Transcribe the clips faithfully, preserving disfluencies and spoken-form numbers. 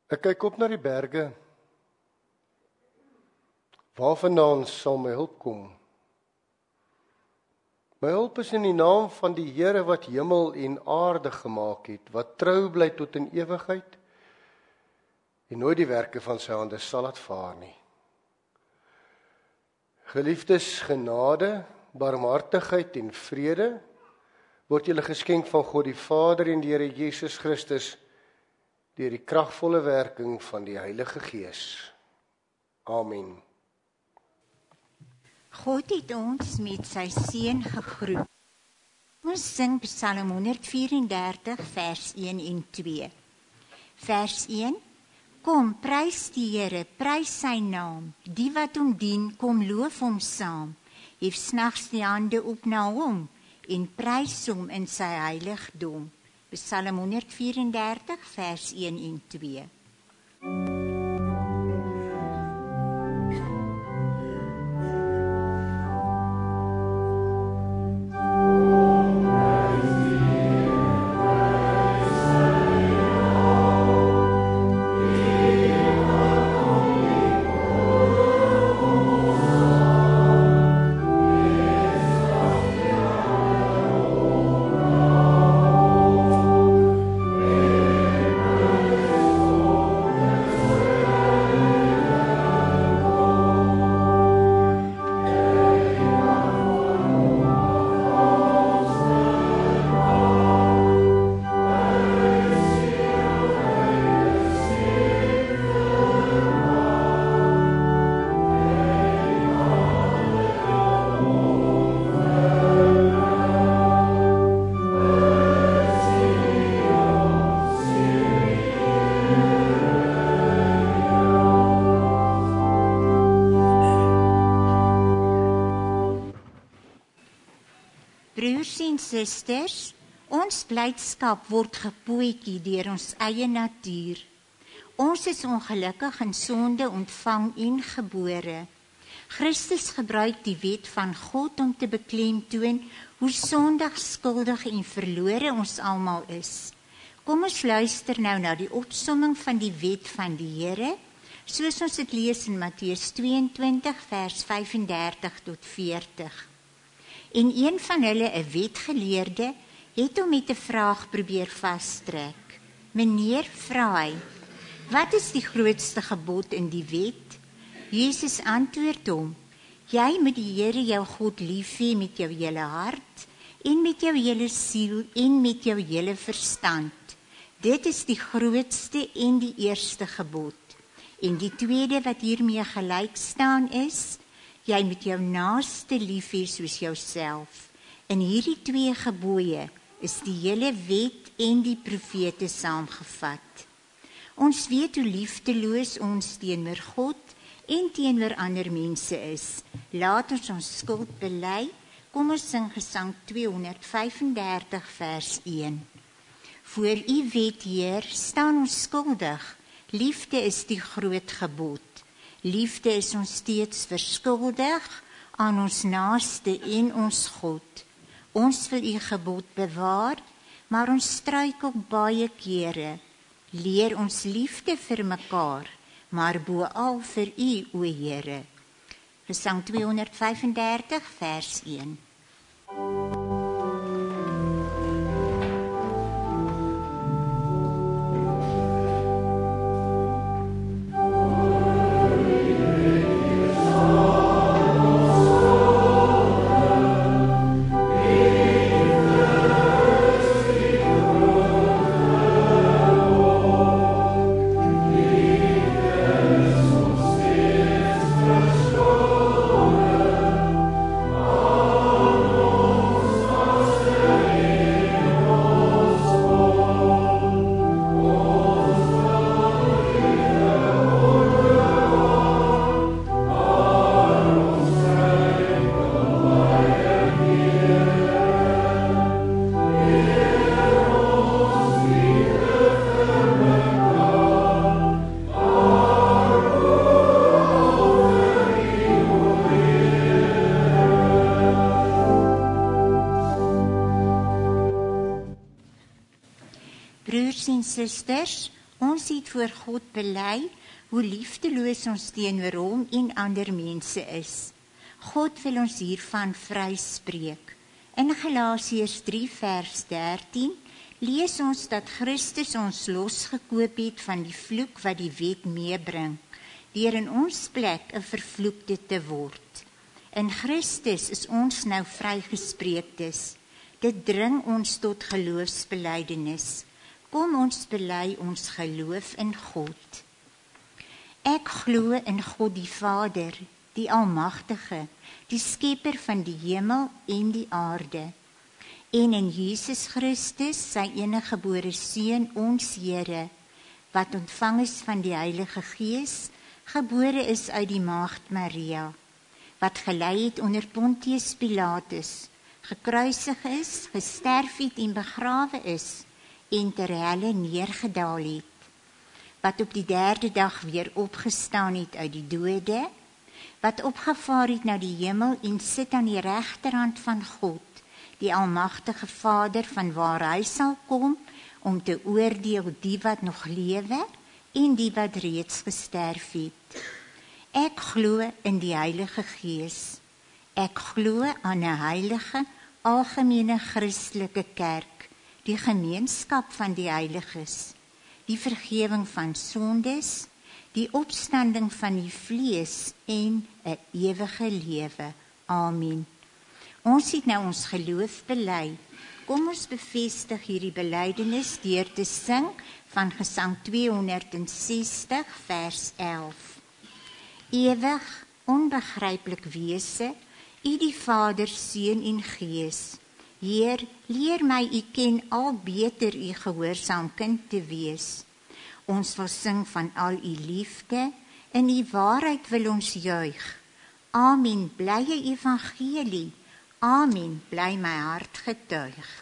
Ek kyk op na die berge. Waarvandaan sal my hulp kom? My hulp is in die naam van die Here wat hemel en aarde gemaak het, wat trou bly tot in ewigheid en nooit die werke van sy hande sal laat vaar nie. Geliefdes, genade, barmhartigheid en vrede word julle geskenk van God die Vader en die Here Jesus Christus deur die kragvolle werking van die Heilige Gees. Amen. God het ons met sy seun gegroet. Ons sing Psalm honderd vyf-en-dertig vers een en twee. Vers een: Kom, prys die Here, prys sy naam. Die wat hom dien, kom loof hom saam. Hef snags die hande op na hom en prys hom in sy heiligdom. Psalm honderd vyf-en-dertig vers een en twee. Broers en susters, ons blydskap word gepootjie deur ons eie natuur. Ons is ongelukkig in sonde ontvang en gebore. Christus gebruik die wet van God om te beklemtoon hoe sondig, skuldig en verlore ons almal is. Kom ons luister nou na die opsomming van die wet van die Here, soos ons dit lees in Matteus tweeëntwintig vers vyf-en-dertig tot veertig. En een van hulle, 'n wetgeleerde, het hom met 'n vraag probeer vastrek. Meneer, vra hy, wat is die grootste gebod in die wet? Jesus antwoord hom, jy moet die Here jou God lief hê met jou hele hart, en met jou hele siel, en met jou hele verstand. Dit is die grootste en die eerste gebod. En die tweede wat hiermee gelyk staan is, jy moet jou naaste lief hê soos jouself. In hierdie twee gebooie is die hele wet en die profete saamgevat. Ons weet hoe liefdeloos ons teenoor God en teenoor ander mense is. Laat ons ons skuld bely. Kom ons sing Gesang tweehonderd vyf-en-dertig vers een. Voor u wet, Heer, staan ons skuldig. Liefde is die groot gebod. Liefde is ons steeds verskuldig aan ons naaste en ons God. Ons wil u gebod bewaar, maar ons struikel baie kere. Leer ons liefde vir mekaar, maar boal vir u, o Here. Gesang tweehonderd vyf-en-dertig vers een. Broers en susters, Ons het voor God bely hoe liefdeloos ons teenoor hom en ander mense is. God wil ons hiervan vryspreek. In Galasiërs drie vers dertien lees ons dat Christus ons losgekoop het van die vloek wat die wet meebring, deur in ons plek 'n vervloekte te word. In Christus is ons nou vrygespreektes. Dit dring ons tot geloofsbelydenis. Kom ons bely ons geloof in God. Ek glo in God die Vader, die Almagtige, die Skepper van die hemel en die aarde, en in Jesus Christus, sy eniggebore Seun, ons Here, wat ontvang is van die Heilige Gees, gebore is uit die Maagd Maria, wat gelei het onder Pontius Pilatus, gekruisig is, gesterf het en begrawe is, en ter helle neergedaal het, wat op die derde dag weer opgestaan het uit die dode, wat opgevaar het na die hemel en sit aan die regterhand van God, die Almagtige Vader, van waar hy sal kom, om te oordeel die wat nog lewe en die wat reeds gesterf het. Ek glo in die Heilige Gees. Ek glo aan 'n heilige, algemene Christelike kerk, die gemeenskap van die heiliges, die vergewing van sondes, die opstanding van die vlees en 'n ewige lewe. Amen. Ons het nou ons geloof bely. Kom ons bevestig hierdie belydenis deur te sing van Gesang tweehonderdsestig vers elf. Ewig, onbegryplik wese, U die Vader, Seun en Gees. Heer, leer my U ken al beter U gehoorsaam kind te wees. Ons wil sing van al U liefde, in U waarheid wil ons juig. Amen, blye evangelie. Amen, bly my hart getuig.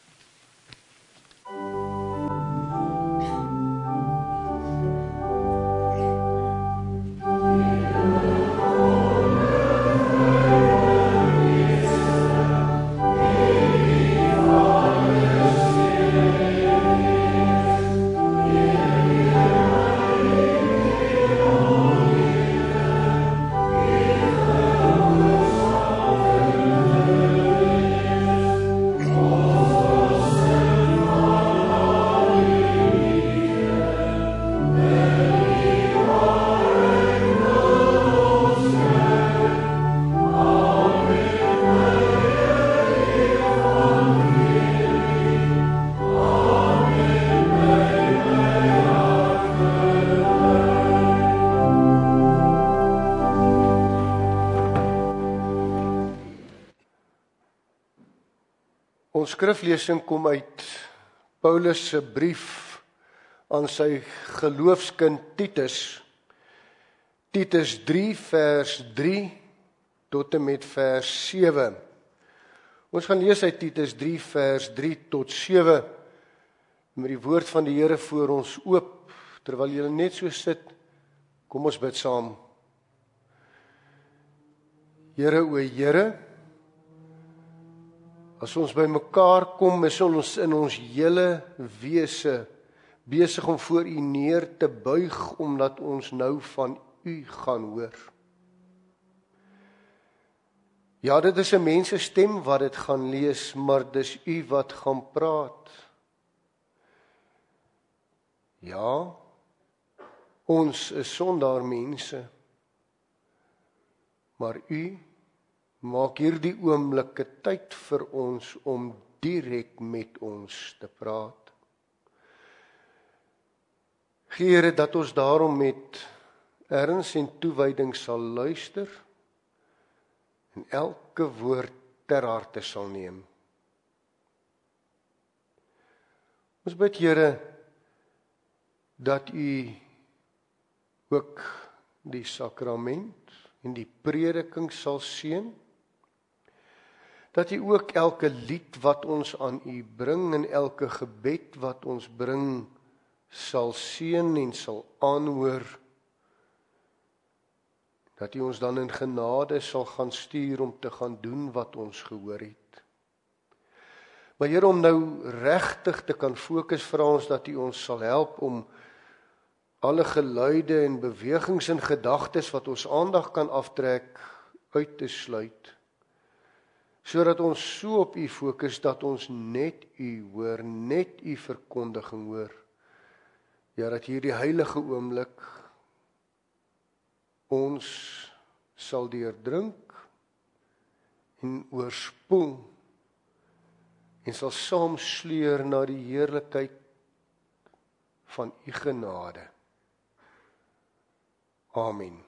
Ons skriflesing kom uit Paulus se brief aan sy geloofskind Titus. Titus drie vers drie tot en met vers sewe. Ons gaan lees uit Titus drie vers drie tot sewe met die woord van die Here voor ons oop. Terwyl julle net so sit, kom ons bid saam. Here, o Here, as ons by mekaar kom, is ons in ons hele wese besig om voor U neer te buig, omdat ons nou van U gaan hoor. Ja, dit is 'n mens se stem wat dit gaan lees, maar dis U wat gaan praat. Ja, ons is sondaar mense, maar U maak hierdie oomblikke tyd vir ons om direk met ons te praat. Here, dat ons daarom met erns en toewyding sal luister en elke woord ter harte sal neem. Ons bid, Here, dat U ook die sakrament en die prediking sal seën, dat U ook elke lied wat ons aan U bring en elke gebed wat ons bring sal seën en sal aanhoor, dat U ons dan in genade sal gaan stuur om te gaan doen wat ons gehoor het. Maar Here, om nou regtig te kan fokus, vra ons dat U ons sal help om alle geluide en bewegings en gedagtes wat ons aandag kan aftrek, uit te sluit, sodat ons so op U fokus dat ons net U hoor, net U verkondiging hoor. Ja, dat hierdie heilige oomblik ons sal deurdrink en oorspoel en sal saam sleur na die heerlikheid van U genade. Amen.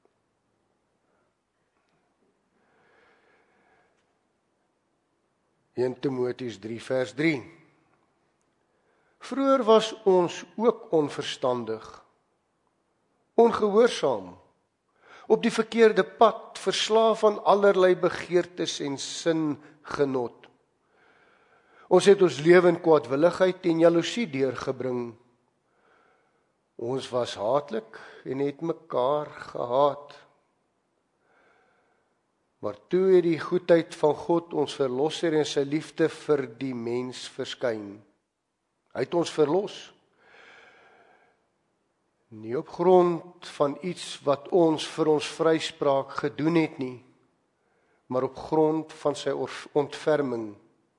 Eerste Timoteus drie vers drie. Vroeger was ons ook onverstandig, ongehoorsaam, op die verkeerde pad, verslaaf aan allerlei begeertes en singenot. Ons het ons lewe in kwaadwilligheid en jaloesie deurgebring. Ons was haatlik en het mekaar gehaat. Maar toe het die goedheid van God, ons verlosser en sy liefde vir die mens verskyn. Hy het ons verlos. Nie op grond van iets wat ons vir ons vryspraak gedoen het nie, maar op grond van sy ontferming.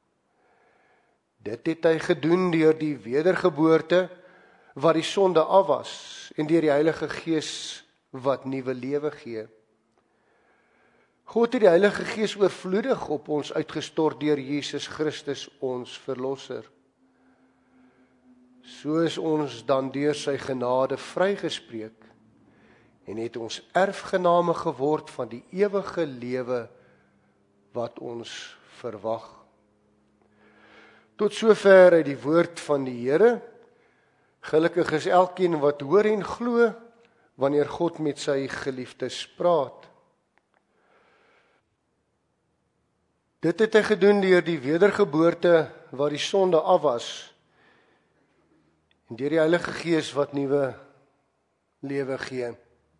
Dit het hy gedoen deur die wedergeboorte wat die sonde af was en deur die Heilige Gees wat nuwe lewe gee. God het die Heilige Gees oorvloedig op ons uitgestort deur Jesus Christus, ons verlosser. So is ons dan deur sy genade vrygespreek en het ons erfgename geword van die ewige lewe wat ons verwag. Tot sover uit die woord van die Here. Gelukkig is elkeen wat hoor en glo wanneer God met sy geliefdes praat. Dit het hy gedoen deur die wedergeboorte waar die sonde af was en deur die Heilige Gees wat nuwe lewe gee.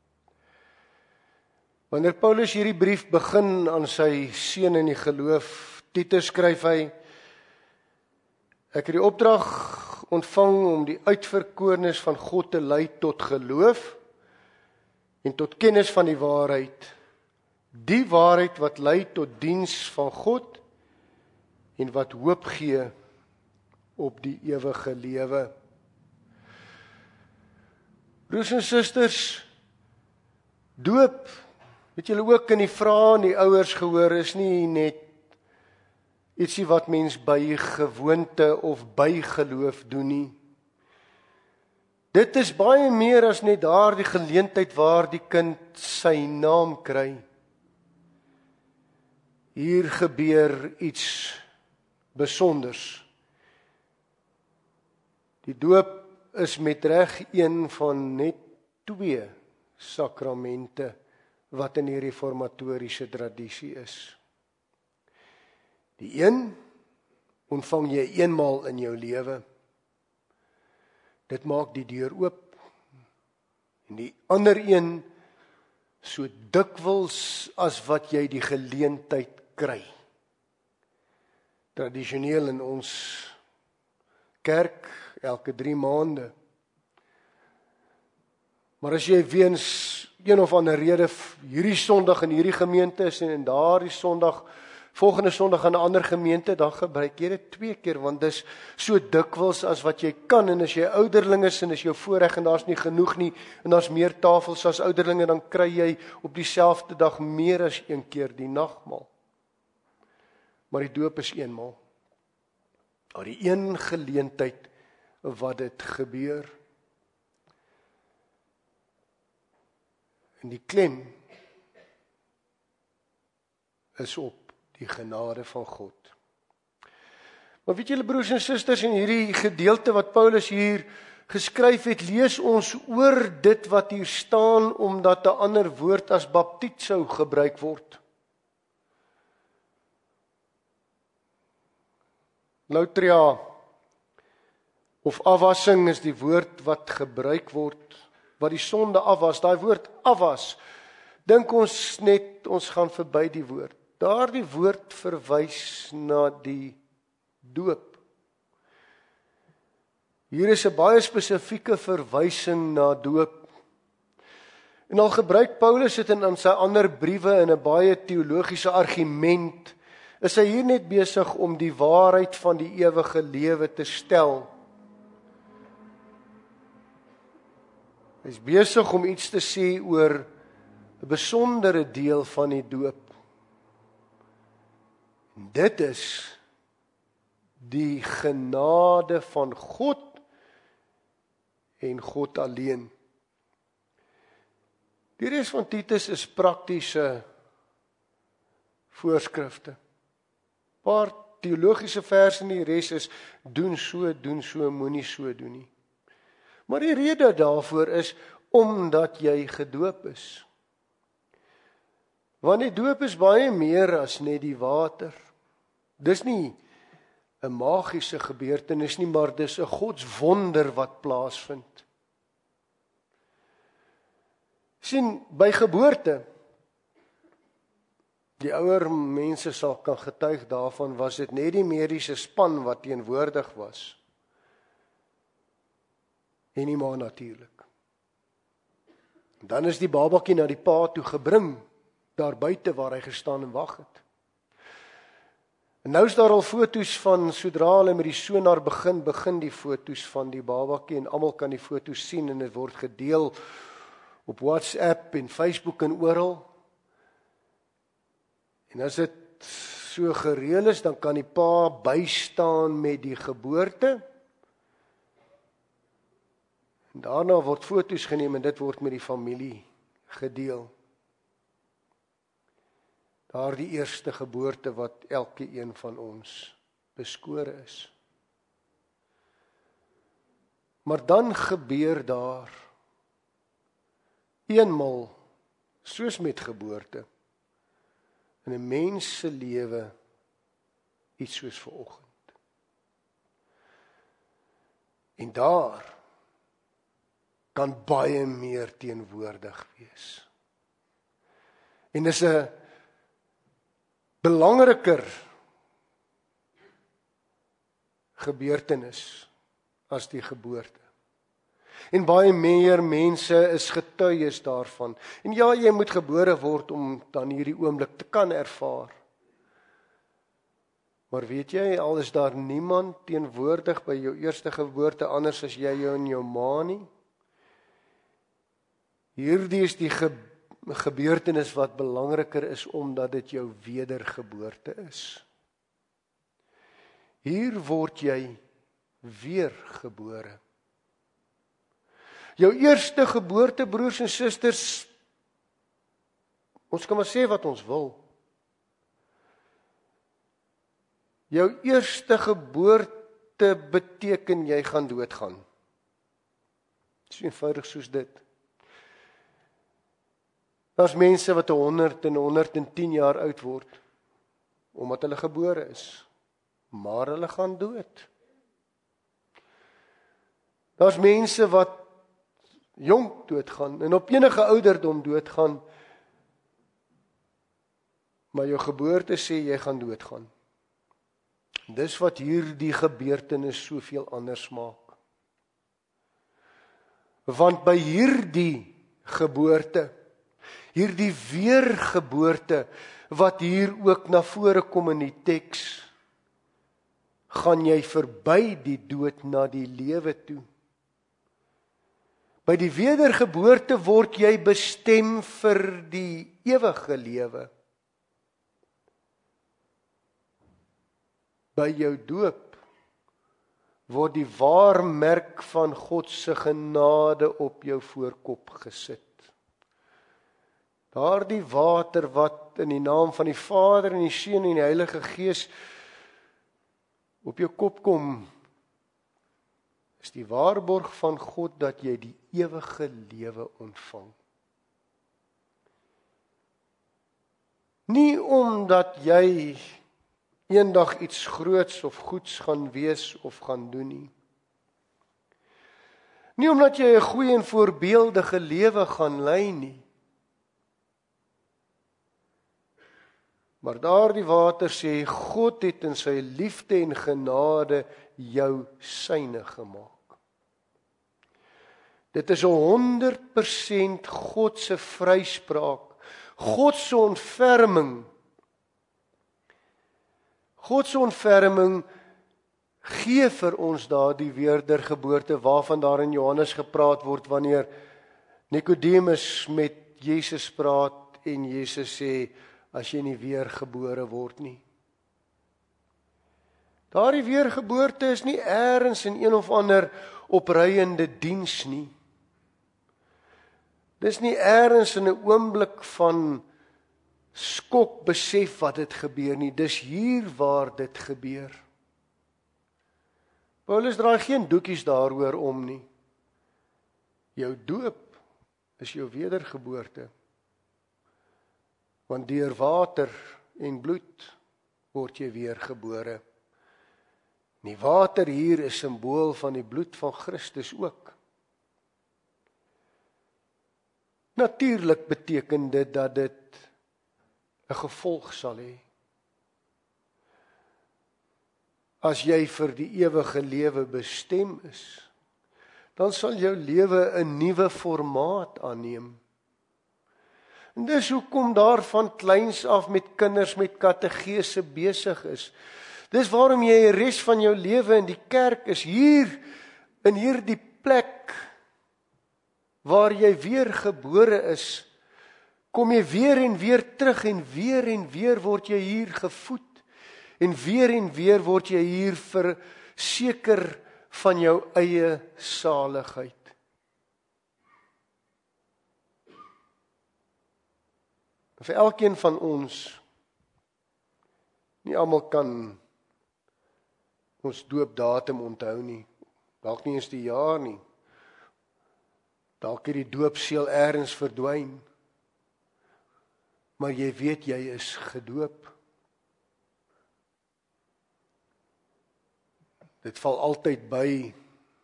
Wanneer Paulus hierdie brief begin aan sy seun in die geloof, Titus, skryf hy: Ek het die opdrag ontvang om die uitverkorenes van God te lei tot geloof en tot kennis van die waarheid. Die waarheid wat lei tot diens van God en wat hoop gee op die ewige lewe. Broers en susters, doop, weet julle ook in die vrae en die ouers gehoor, is nie net ietsie wat mens by gewoonte of by geloof doen nie. Dit is baie meer as net daar die geleentheid waar die kind sy naam kry. Hier gebeur iets besonders. Die doop is met reg een van net twee sakramente wat in die reformatoriese tradisie is. Die een ontvang jy eenmaal in jou lewe. Dit maak die deur oop. En die ander een so dikwels as wat jy die geleentheid kry. Tradisioneel in ons kerk elke drie maande. Maar as jy weens een of ander rede hierdie Sondag in hierdie gemeente is en daardie Sondag volgende Sondag in 'n ander gemeente, dan gebruik jy dit twee keer, want dis so dikwels as wat jy kan, en as jy ouderling is en is jou voorreg en daar's nie genoeg nie, en daar's meer tafels as ouderlinge, dan kry jy op dieselfde dag meer as een keer die nagmaal. Maar die doop is eenmaal. Daar die een geleentheid wat dit gebeur. En die klem is op die genade van God. Maar weet julle broers en susters, in hierdie gedeelte wat Paulus hier geskryf het, lees ons oor dit wat hier staan, omdat 'n ander woord as baptizo gebruik word. Loutria of afwassing is die woord wat gebruik word, wat die sonde afwas. Daai woord afwas, dink ons net, ons gaan verby die woord. Daardie woord verwys na die doop. Hier is 'n baie spesifieke verwysing na doop. En al gebruik Paulus dit in sy ander briewe in 'n baie teologiese argument, is hy hier net besig om die waarheid van die ewige lewe te stel. Hy is besig om iets te sê oor 'n besondere deel van die doop. En dit is die genade van God en God alleen. Die res van Titus is praktiese voorskrifte. Paar teologiese verse in die res is doen so, doen so, moenie so doen nie. Maar die rede daarvoor is omdat jy gedoop is. Want die doop is baie meer as net die water. Dis nie 'n magiese gebeurtenis nie, maar dis 'n godswonder wat plaasvind. Sien, by geboorte, die ouer mense sal kan getuig daarvan, was dit net die mediese span wat teenwoordig was. En die ma natuurlik. Dan is die babatjie na die pa toe gebring, daar buite waar hy gestaan en wag het. En nou is daar al foto's van, sodra hulle met die sonar begin, begin die foto's van die babatjie, en almal kan die foto's sien, en dit word gedeel op WhatsApp en Facebook en oral. En as dit so gereël is, dan kan die pa bystaan met die geboorte. En daarna word foto's geneem en dit word met die familie gedeel. Daar die eerste geboorte wat elke een van ons beskore is. Maar dan gebeur daar eenmal, soos met geboorte, in 'n mens se lewe iets soos vanoggend. En daar kan baie meer teenwoordig wees. En dis 'n belangriker gebeurtenis as die geboorte. En baie meer mense is getuies daarvan. En ja, jy moet gebore word om dan hierdie oomblik te kan ervaar. Maar weet jy, al is daar niemand teenwoordig by jou eerste geboorte anders as jy jou en jou ma nie. Hierdie is die ge gebeurtenis wat belangriker is omdat dit jou wedergeboorte is. Hier word jy weergebore. Jou eerste geboorte, broers en susters, ons kan maar sê wat ons wil. Jou eerste geboorte beteken jy gaan doodgaan. Dit is eenvoudig soos dit. Daar's mense wat honderd en honderd en tien jaar oud word, omdat hulle gebore is, maar hulle gaan dood. Daar's mense wat jonk doodgaan, en op enige ouderdom doodgaan, maar jou geboorte sê jy gaan doodgaan. Dis wat hierdie gebeurtenis soveel anders maak. Want by hierdie geboorte, hierdie weergeboorte, wat hier ook na vore kom in die teks, gaan jy verby die dood na die lewe toe. By die wedergeboorte word jy bestem vir die ewige lewe. By jou doop word die waarmerk van God se genade op jou voorkop gesit. Daardie water wat in die naam van die Vader en die Seun en die Heilige Gees op jou kop kom, is die waarborg van God dat jy die ewige lewe ontvang. Nie omdat jy eendag iets groots of goeds gaan wees of gaan doen nie. Nie omdat jy 'n goeie en voorbeeldige lewe gaan lei nie. Maar daardie water sê, God het in sy liefde en genade jou syne gemaak. Dit is honderd persent God se vryspraak, God se ontferming. God se ontferming gee vir ons daardie wedergeboorte waarvan daar in Johannes gepraat word wanneer Nikodemus met Jesus praat en Jesus sê, as jy nie weergebore word nie. Daardie weergeboorte is nie eers in een of ander opreiende diens nie. Dis nie eers in 'n oomblik van skok besef wat dit gebeur nie. Dis hier waar dit gebeur. Paulus draai geen doekies daaroor om nie. Jou doop is jou wedergeboorte. Want deur water en bloed word jy weergebore. Die water hier is simbool van die bloed van Christus ook. Natuurlik beteken dit dat dit 'n gevolg sal hê. As jy vir die ewige lewe bestem is, dan sal jou lewe 'n nuwe formaat aanneem. En dis hoekom daar van kleins af met kinders met kategese besig is. Dis waarom jy die res van jou lewe in die kerk is, hier in hierdie plek waar jy weer gebore is, kom jy weer en weer terug en weer en weer word jy hier gevoed en weer en weer word jy hier verseker van jou eie saligheid. Vir elkeen van ons, nie almal kan ons doopdatum onthou nie, dalk nie eens die jaar nie, dalk het die doopseël eers verdwyn, maar jy weet jy is gedoop. Dit val altyd by,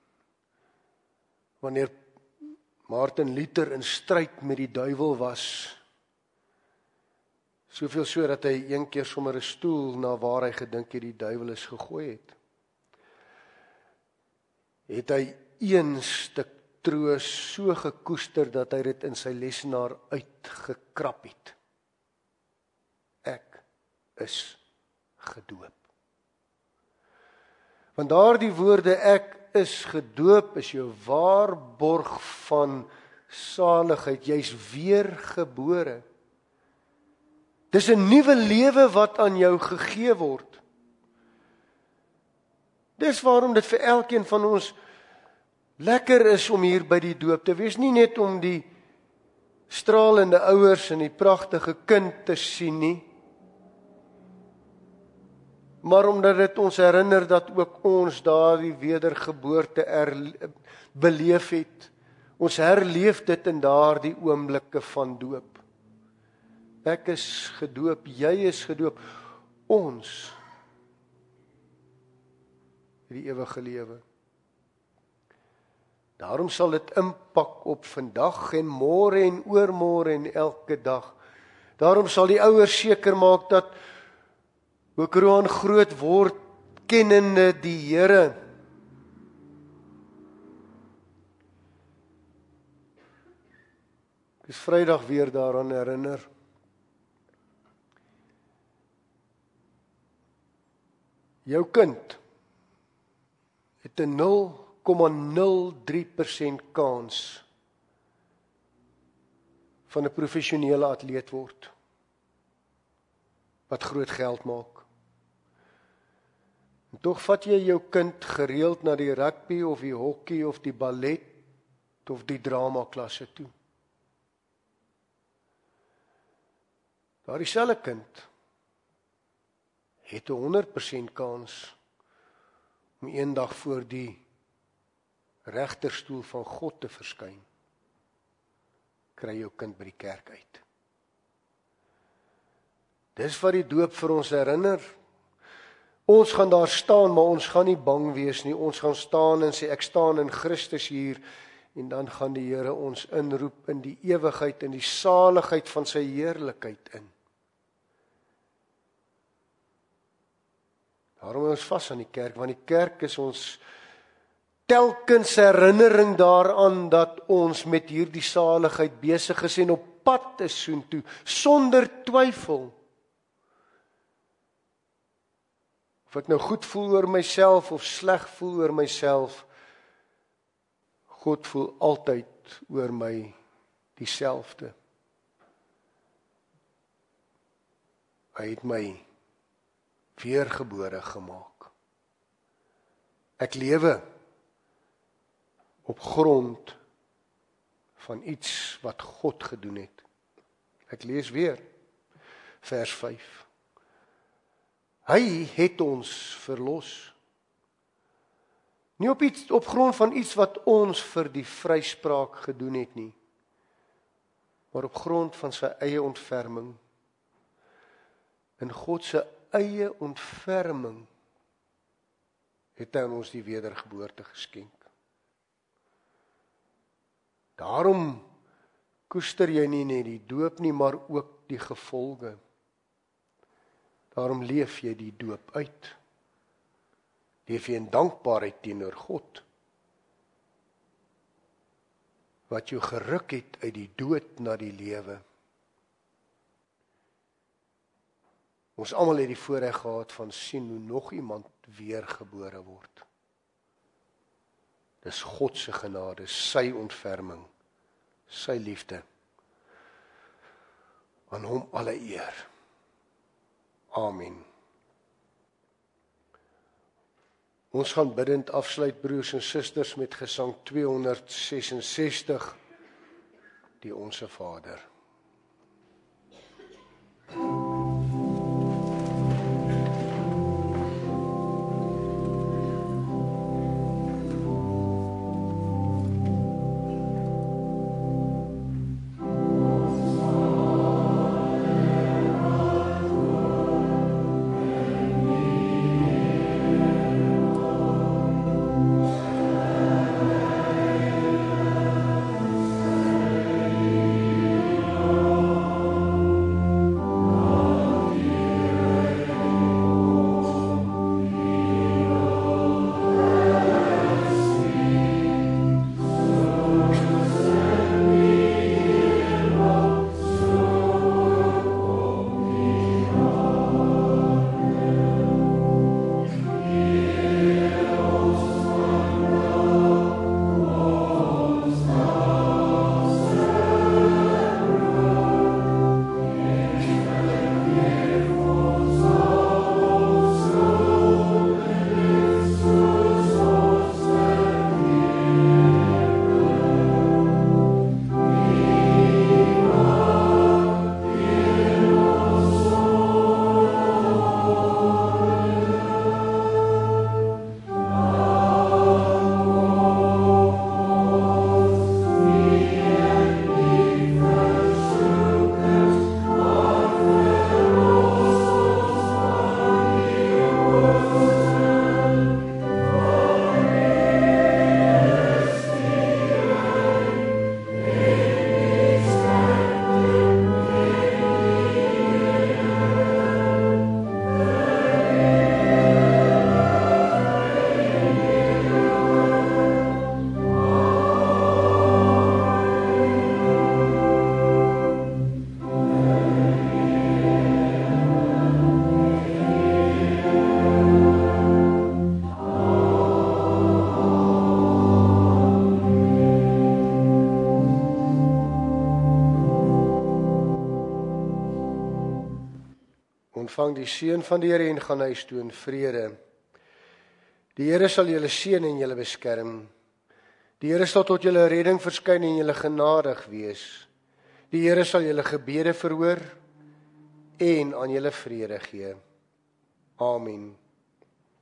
wanneer Martin Luther in stryd met die duiwel was, soveel so dat hy een keer sommer 'n stoel na waar hy gedink het die duiwel is gegooi het. Het hy een stuk troos so gekoester dat hy dit in sy lesenaar uitgekrap het. Ek is gedoop. Want daardie woorde ek is gedoop is jou waarborg van saligheid. Jy's weergebore. Dis 'n nuwe lewe wat aan jou gegee word. Dis waarom dit vir elkeen van ons lekker is om hier by die doop te wees, nie net om die stralende ouers en die pragtige kind te sien nie, maar omdat dit ons herinner dat ook ons daardie wedergeboorte er, beleef het. Ons herleef dit in daardie oomblikke van doop. Ek is gedoop, jy is gedoop, ons die ewige lewe. Daarom sal dit impak op vandag en môre en oormôre en elke dag. Daarom sal die ouers seker maak dat ook Roan groot word kennende die Here. Ek is Vrydag weer daaraan herinner. Jou kind het 'n nul komma nul drie persent kans van 'n professionele atleet word wat groot geld maak. En tog vat jy jou kind gereeld na die rugby of die hokkie of die ballet of die drama klasse toe. Daardie selfe kind het 'n honderd persent kans om eendag voor die regterstoel van God te verskyn. Kry jou kind by die kerk uit. Dis wat die doop vir ons herinner. Ons gaan daar staan, maar ons gaan nie bang wees nie. Ons gaan staan en sê ek staan in Christus hier en dan gaan die Here ons inroep in die ewigheid, in die saligheid van sy heerlikheid in. Daarom is ons vas aan die kerk, want die kerk is ons telkens herinnering daaraan dat ons met hierdie saligheid besig is en op pad is soontoe, sonder twyfel. Of ek nou goed voel oor myself of sleg voel oor myself, God voel altyd oor my dieselfde. Hy het my weergebore gemaak. Ek lewe op grond van iets wat God gedoen het. Ek lees weer, vers vyf. Hy het ons verlos. Nie op, iets, op grond van iets wat ons vir die vryspraak gedoen het nie, maar op grond van sy eie ontferming. In God se eie ontferming het hy aan ons die wedergeboorte geskenk. Daarom koester jy nie net die doop nie, maar ook die gevolge. Daarom leef jy die doop uit. Leef jy in dankbaarheid teenoor God, wat jou geruk het uit die dood na die lewe. Ons almal het die voorreg gehad van sien hoe nog iemand weergebore word. Dis God se genade, sy ontferming, sy liefde. Aan hom alle eer. Amen. Ons gaan bidend afsluit, broers en susters, met gesang tweehonderdsesensestig, die Onse Vader. Ontvang die seën van die Here en gaan huis toe in vrede. Die Here sal julle seën en julle beskerm. Die Here sal tot julle redding verskyn en julle genadig wees. Die Here sal julle gebede verhoor en aan julle vrede gee. Amen.